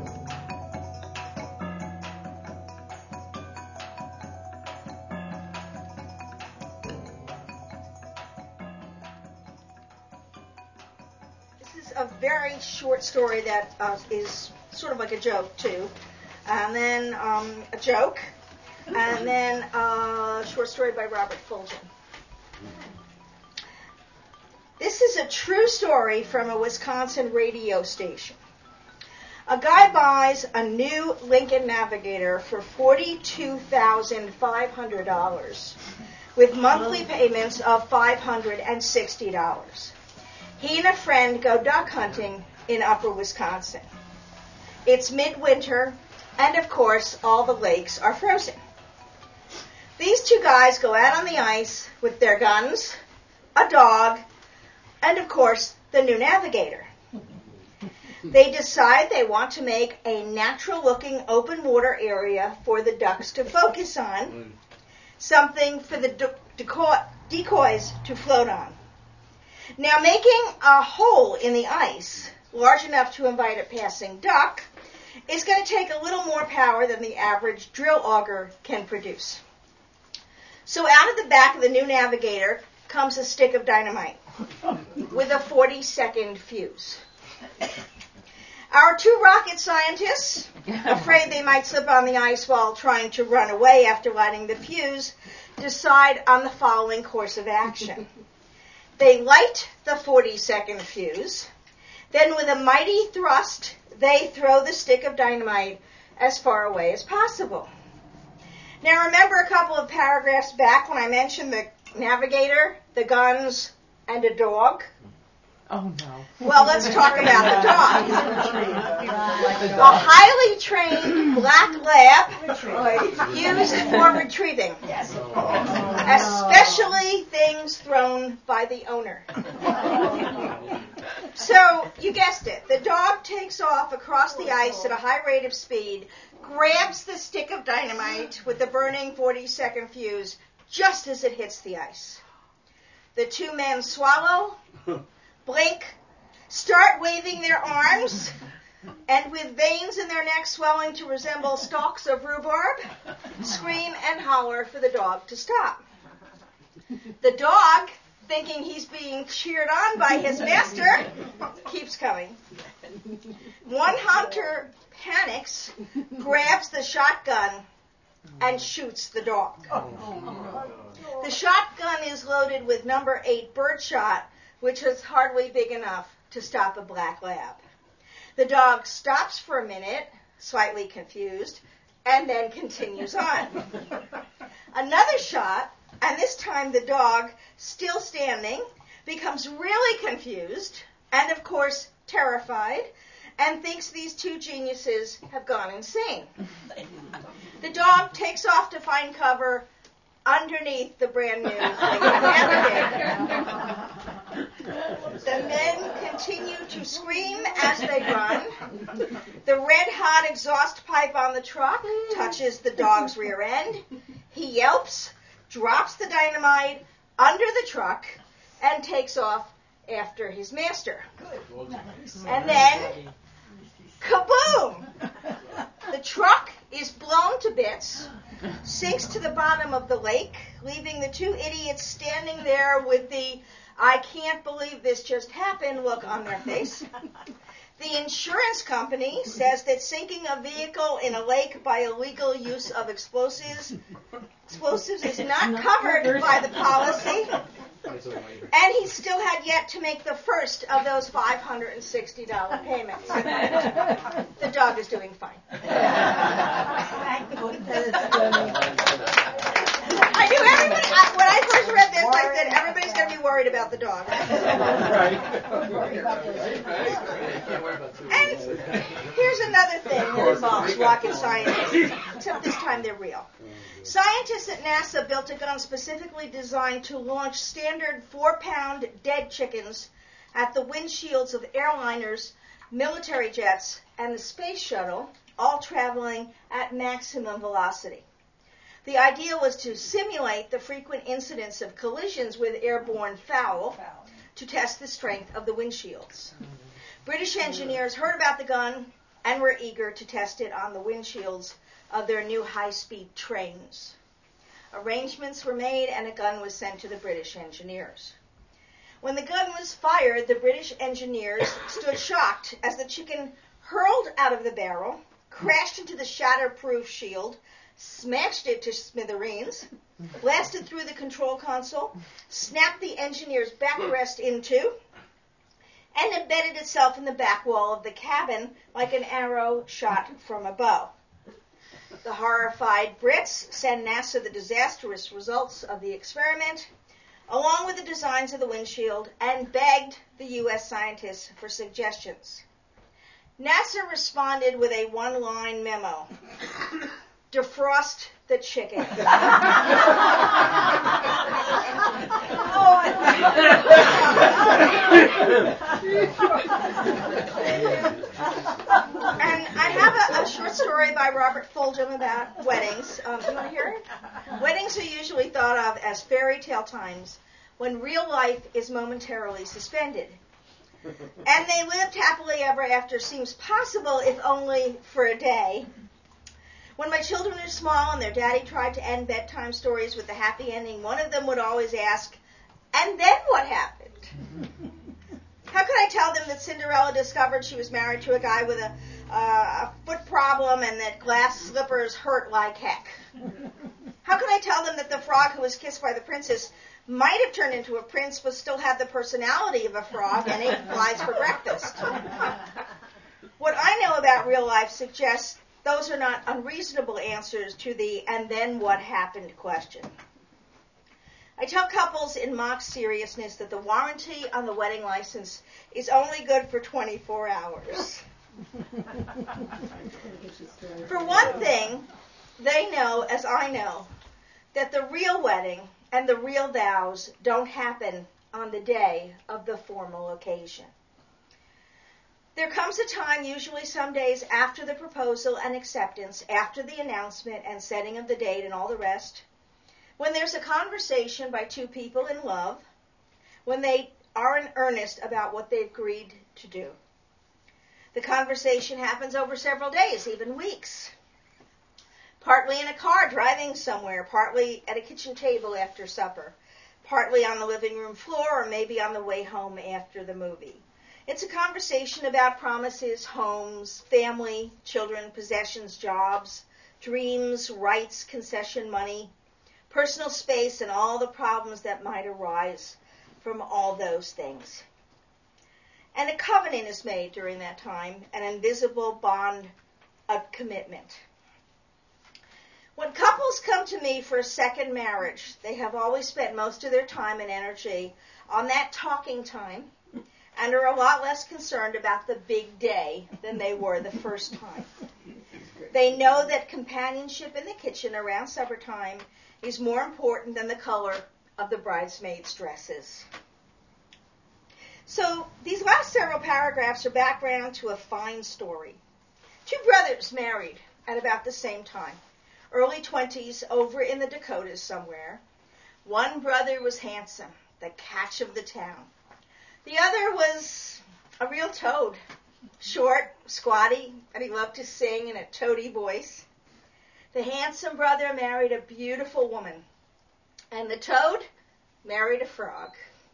Speaker 5: A very short story that uh, is sort of like a joke too, and then um, a joke, and then a short story by Robert Fulgen. This is a true story from a Wisconsin radio station. A guy buys a new Lincoln Navigator for forty-two thousand five hundred dollars with monthly payments of five hundred sixty dollars. He and a friend go duck hunting in upper Wisconsin. It's midwinter, and of course, all the lakes are frozen. These two guys go out on the ice with their guns, a dog, and of course, the new Navigator. They decide they want to make a natural-looking open water area for the ducks to focus on, something for the decoy, decoys to float on. Now, making a hole in the ice large enough to invite a passing duck is going to take a little more power than the average drill auger can produce. So out of the back of the new Navigator comes a stick of dynamite with a forty-second fuse. Our two rocket scientists, afraid they might slip on the ice while trying to run away after lighting the fuse, decide on the following course of action. They light the forty-second fuse. Then with a mighty thrust, they throw the stick of dynamite as far away as possible. Now remember a couple of paragraphs back when I mentioned the Navigator, the guns, and a dog?
Speaker 7: Oh, no.
Speaker 5: Well, let's talk about the dog. A highly trained black lab used for retrieving, especially things thrown by the owner. So, you guessed it. The dog takes off across the ice at a high rate of speed, grabs the stick of dynamite with the burning forty-second fuse just as it hits the ice. The two men swallow, blink, start waving their arms, and with veins in their necks swelling to resemble stalks of rhubarb, scream and holler for the dog to stop. The dog, thinking he's being cheered on by his master, keeps coming. One hunter panics, grabs the shotgun, and shoots the dog. The shotgun is loaded with number eight birdshot, which is hardly big enough to stop a black lab. The dog stops for a minute, slightly confused, and then continues on. Another shot, and this time the dog, still standing, becomes really confused, and of course terrified, and thinks these two geniuses have gone insane. The dog takes off to find cover underneath the brand new Navigator. The men continue to scream as they run. The red-hot exhaust pipe on the truck touches the dog's rear end. He yelps, drops the dynamite under the truck, and takes off after his master. And then, kaboom! The truck is blown to bits, sinks to the bottom of the lake, leaving the two idiots standing there with the "I can't believe this just happened" look on their face. The insurance company says that sinking a vehicle in a lake by illegal use of explosives explosives is not covered by the policy, and he still had yet to make the first of those five hundred sixty dollars payments. The dog is doing fine. I knew everybody, I, when I first read this, as I said, everybody's going to be worried about the dog. And here's another thing that involves rocket scientists, except this time they're real. Scientists at NASA built a gun specifically designed to launch standard four-pound dead chickens at the windshields of airliners, military jets, and the space shuttle, all traveling at maximum velocity. The idea was to simulate the frequent incidence of collisions with airborne fowl to test the strength of the windshields. British engineers heard about the gun and were eager to test it on the windshields of their new high-speed trains. Arrangements were made and a gun was sent to the British engineers. When the gun was fired, the British engineers stood shocked as the chicken hurled out of the barrel, crashed into the shatterproof shield, smashed it to smithereens, blasted through the control console, snapped the engineer's backrest in two, and embedded itself in the back wall of the cabin like an arrow shot from a bow. The horrified Brits sent NASA the disastrous results of the experiment, along with the designs of the windshield, and begged the U S scientists for suggestions. NASA responded with a one-line memo. Defrost the chicken. Oh, and I have a, a short story by Robert Fulghum about weddings. Um, you want to hear it? Weddings are usually thought of as fairy tale times when real life is momentarily suspended. And they lived happily ever after seems possible, if only for a day. When my children were small and their daddy tried to end bedtime stories with a happy ending, one of them would always ask, "And then what happened?" How could I tell them that Cinderella discovered she was married to a guy with a, uh, a foot problem and that glass slippers hurt like heck? How could I tell them that the frog who was kissed by the princess might have turned into a prince but still had the personality of a frog and ate flies for breakfast? What I know about real life suggests those are not unreasonable answers to the "and then what happened" question. I tell couples in mock seriousness that the warranty on the wedding license is only good for twenty-four hours. For one thing, they know, as I know, that the real wedding and the real vows don't happen on the day of the formal occasion. There comes a time, usually some days after the proposal and acceptance, after the announcement and setting of the date and all the rest, when there's a conversation by two people in love, when they are in earnest about what they've agreed to do. The conversation happens over several days, even weeks. Partly in a car driving somewhere, partly at a kitchen table after supper, partly on the living room floor, or maybe on the way home after the movie. It's a conversation about promises, homes, family, children, possessions, jobs, dreams, rights, concession money, personal space, and all the problems that might arise from all those things. And a covenant is made during that time, an invisible bond of commitment. When couples come to me for a second marriage, they have always spent most of their time and energy on that talking time and are a lot less concerned about the big day than they were the first time. They know that companionship in the kitchen around supper time is more important than the color of the bridesmaids' dresses. So these last several paragraphs are background to a fine story. Two brothers married at about the same time, early twenties, over in the Dakotas somewhere. One brother was handsome, the catch of the town. The other was a real toad, short, squatty, and he loved to sing in a toady voice. The handsome brother married a beautiful woman, and the toad married a frog.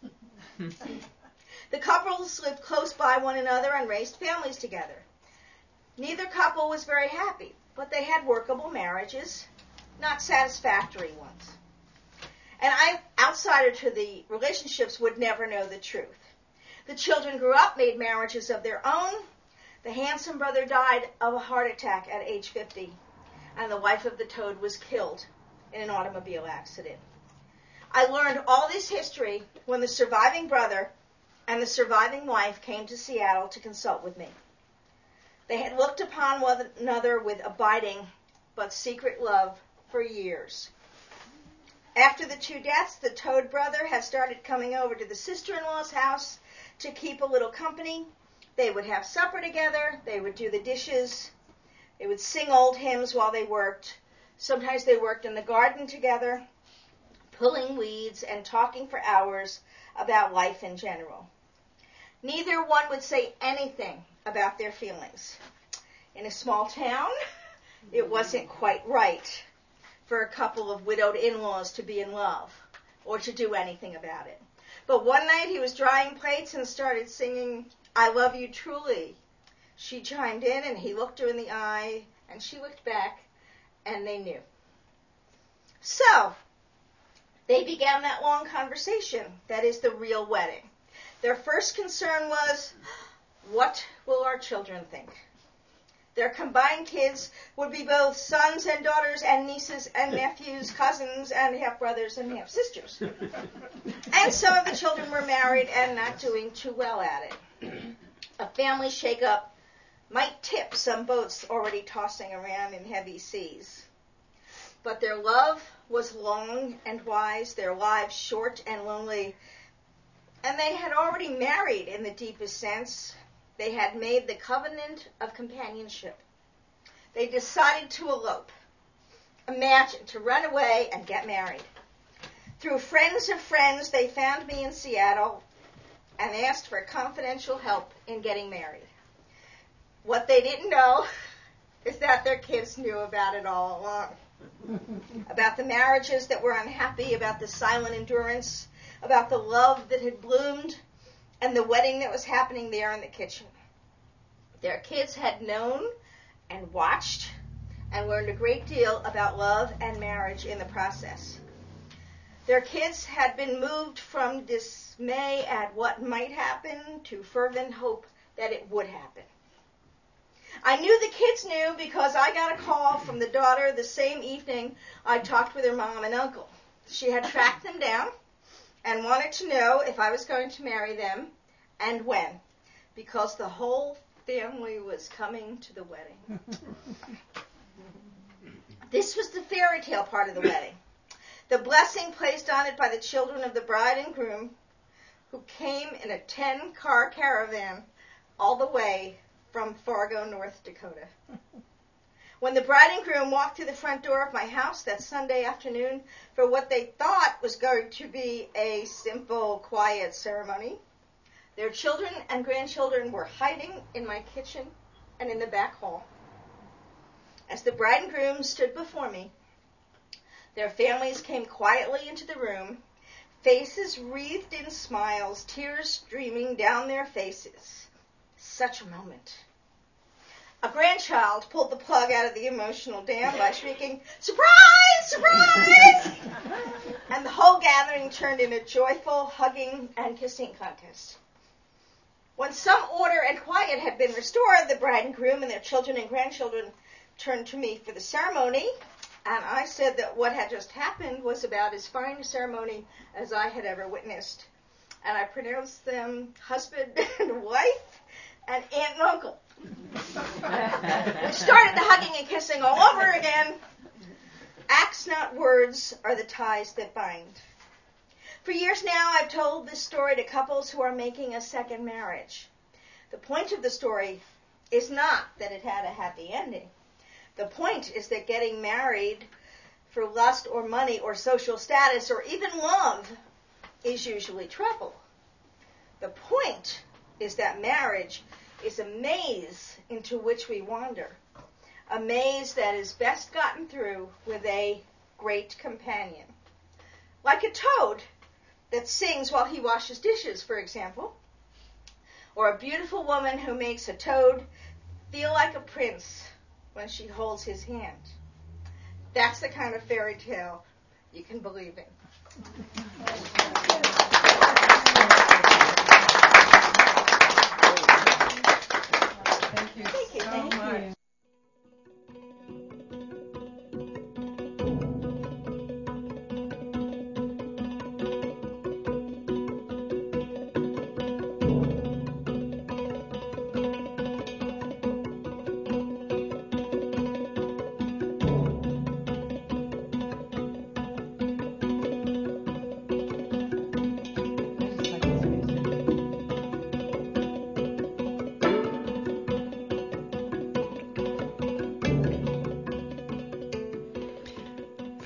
Speaker 5: The couples lived close by one another and raised families together. Neither couple was very happy, but they had workable marriages, not satisfactory ones. And I, outsider to the relationships, would never know the truth. The children grew up, made marriages of their own. The handsome brother died of a heart attack at age fifty, and the wife of the toad was killed in an automobile accident. I learned all this history when the surviving brother and the surviving wife came to Seattle to consult with me. They had looked upon one another with abiding but secret love for years. After the two deaths, the Toad brother had started coming over to the sister-in-law's house to keep a little company. They would have supper together. They would do the dishes. They would sing old hymns while they worked. Sometimes they worked in the garden together, pulling weeds and talking for hours about life in general. Neither one would say anything about their feelings. In a small town, it wasn't quite right for a couple of widowed in-laws to be in love or to do anything about it. But one night he was drying plates and started singing, "I love you truly." She chimed in and he looked her in the eye and she looked back and they knew. So, they began that long conversation that is the real wedding. Their first concern was, what will our children think? Their combined kids would be both sons and daughters and nieces and nephews, cousins and half-brothers and half-sisters. And some of the children were married and not doing too well at it. A family shake-up might tip some boats already tossing around in heavy seas. But their love was long and wise, their lives short and lonely, and they had already married in the deepest sense. They had made the covenant of companionship. They decided to elope. Imagine, to run away and get married. Through friends of friends, they found me in Seattle and asked for confidential help in getting married. What they didn't know is that their kids knew about it all along. About the marriages that were unhappy, about the silent endurance, about the love that had bloomed, and the wedding that was happening there in the kitchen. Their kids had known and watched and learned a great deal about love and marriage in the process. Their kids had been moved from dismay at what might happen to fervent hope that it would happen. I knew the kids knew because I got a call from the daughter the same evening I talked with her mom and uncle. She had tracked them down and wanted to know if I was going to marry them and when, because the whole family was coming to the wedding. This was the fairy tale part of the wedding. The blessing placed on it by the children of the bride and groom, who came in a ten-car caravan all the way from Fargo, North Dakota. When the bride and groom walked through the front door of my house that Sunday afternoon for what they thought was going to be a simple, quiet ceremony, their children and grandchildren were hiding in my kitchen and in the back hall. As the bride and groom stood before me, their families came quietly into the room, faces wreathed in smiles, tears streaming down their faces. Such a moment. A grandchild pulled the plug out of the emotional dam by shrieking, "Surprise! Surprise!" And the whole gathering turned in a joyful hugging and kissing contest. When some order and quiet had been restored, the bride and groom and their children and grandchildren turned to me for the ceremony, and I said that what had just happened was about as fine a ceremony as I had ever witnessed. And I pronounced them husband and wife and aunt and uncle. We started the hugging and kissing all over again. Acts, not words, are the ties that bind. For years now, I've told this story to couples who are making a second marriage. The point of the story is not that it had a happy ending. The point is that getting married for lust or money or social status or even love is usually trouble. The point is that marriage is a maze into which we wander, a maze that is best gotten through with a great companion. Like a toad that sings while he washes dishes, for example, or a beautiful woman who makes a toad feel like a prince when she holds his hand. That's the kind of fairy tale you can believe in.
Speaker 7: Thank you
Speaker 5: Thank you.
Speaker 7: so
Speaker 5: Thank you.
Speaker 7: much.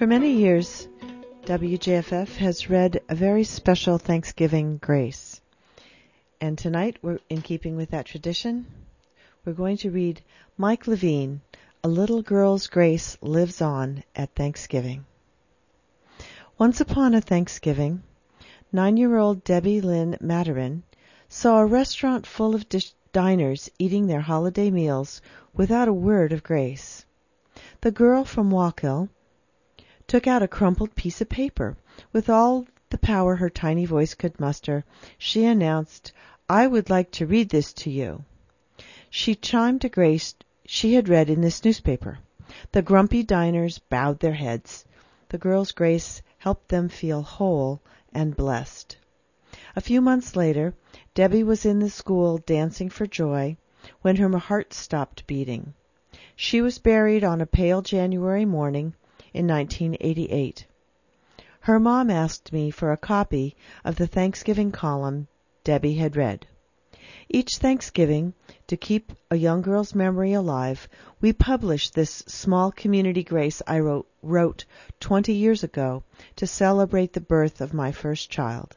Speaker 3: For many years, W J F F has read a very special Thanksgiving grace. And tonight, we're in keeping with that tradition, we're going to read Mike Levine, A Little Girl's Grace Lives On at Thanksgiving. Once upon a Thanksgiving, nine-year-old Debbie Lynn Maturin saw a restaurant full of dish- diners eating their holiday meals without a word of grace. The girl from Wallkill took out a crumpled piece of paper. With all the power her tiny voice could muster, she announced, "I would like to read this to you." She chimed a grace she had read in this newspaper. The grumpy diners bowed their heads. The girl's grace helped them feel whole and blessed. A few months later, Debbie was in the school dancing for joy when her heart stopped beating. She was buried on a pale January morning in nineteen eighty-eight. Her mom asked me for a copy of the Thanksgiving column Debbie had read. Each Thanksgiving, to keep a young girl's memory alive, we publish this small community grace I wrote, wrote twenty years ago to celebrate the birth of my first child.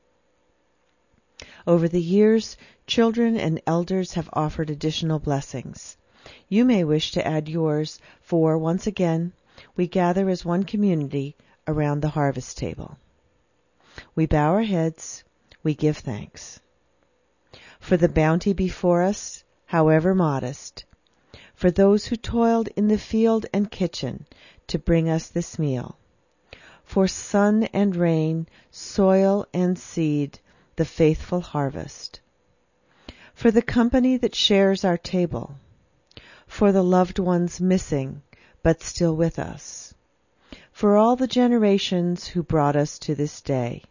Speaker 3: Over the years, children and elders have offered additional blessings. You may wish to add yours, for, once again, we gather as one community around the harvest table. We bow our heads, we give thanks. For the bounty before us, however modest, for those who toiled in the field and kitchen to bring us this meal, for sun and rain, soil and seed, the faithful harvest, for the company that shares our table, for the loved ones missing but still with us, for all the generations who brought us to this day.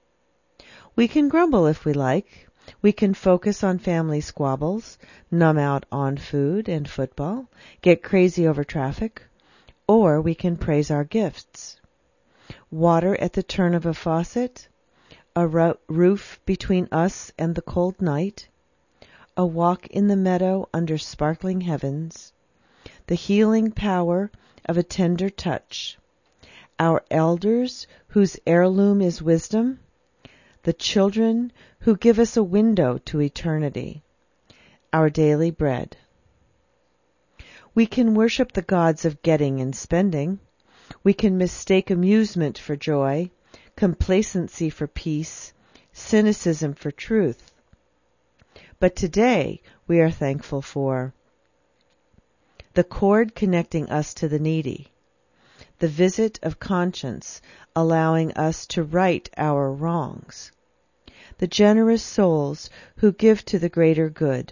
Speaker 3: We can grumble if we like. We can focus on family squabbles, numb out on food and football, get crazy over traffic, or we can praise our gifts. Water at the turn of a faucet, a ro- roof between us and the cold night, a walk in the meadow under sparkling heavens, the healing power of a tender touch, our elders whose heirloom is wisdom, the children who give us a window to eternity, our daily bread. We can worship the gods of getting and spending. We can mistake amusement for joy, complacency for peace, cynicism for truth. But today we are thankful for the cord connecting us to the needy, the visit of conscience allowing us to right our wrongs, the generous souls who give to the greater good,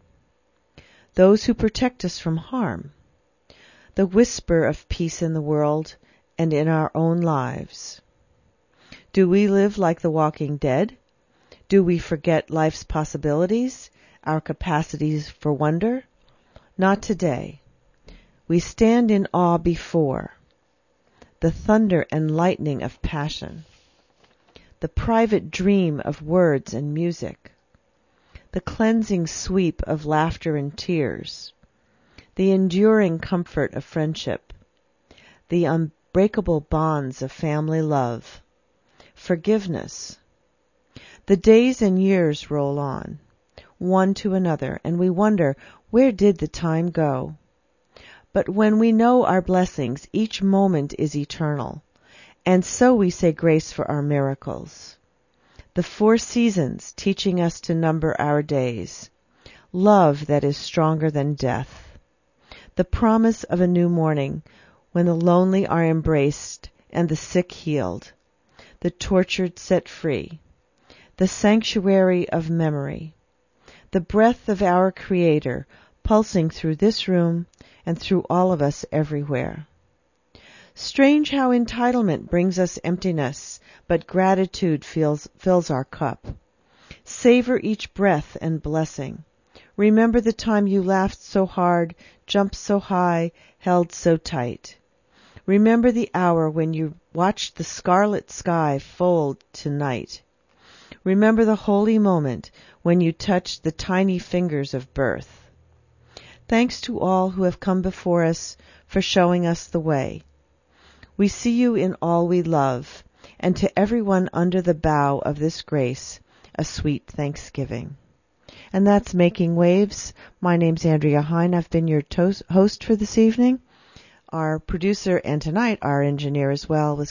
Speaker 3: those who protect us from harm, the whisper of peace in the world and in our own lives. Do we live like the walking dead? Do we forget life's possibilities, our capacities for wonder? Not today. We stand in awe before the thunder and lightning of passion, the private dream of words and music, the cleansing sweep of laughter and tears, the enduring comfort of friendship, the unbreakable bonds of family love, forgiveness. The days and years roll on, one to another, and we wonder, where did the time go? But when we know our blessings, each moment is eternal, and so we say grace for our miracles. The four seasons teaching us to number our days, love that is stronger than death, the promise of a new morning when the lonely are embraced and the sick healed, the tortured set free, the sanctuary of memory, the breath of our Creator pulsing through this room and through all of us everywhere. Strange how entitlement brings us emptiness, but gratitude fills, fills our cup. Savor each breath and blessing. Remember the time you laughed so hard, jumped so high, held so tight. Remember the hour when you watched the scarlet sky fold to night. Remember the holy moment when you touched the tiny fingers of birth. Thanks to all who have come before us for showing us the way. We see you in all we love, and to everyone under the bough of this grace, a sweet thanksgiving. And that's Making Waves. My name's Andrea Hine. I've been your to- host for this evening. Our producer and tonight our engineer as well was